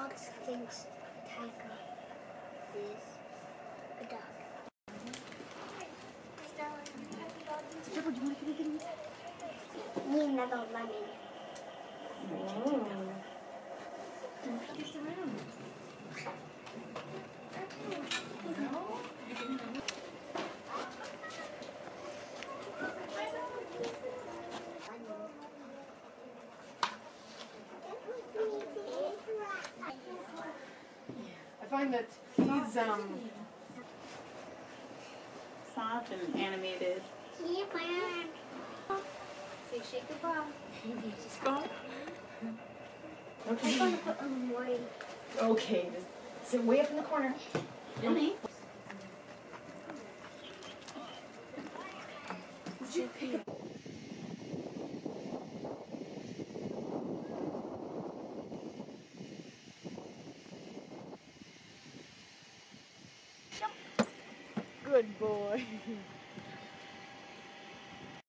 dog thinks tiger is a dog. Trevor, do you want to get it? Need another lemon. Oh. Don't get around. I find that he's soft and animated. Yeah, man. Say shake the paw. Scott? I'm Okay. gonna put a more. Okay. Just sit way up in the corner. Billy. Good boy.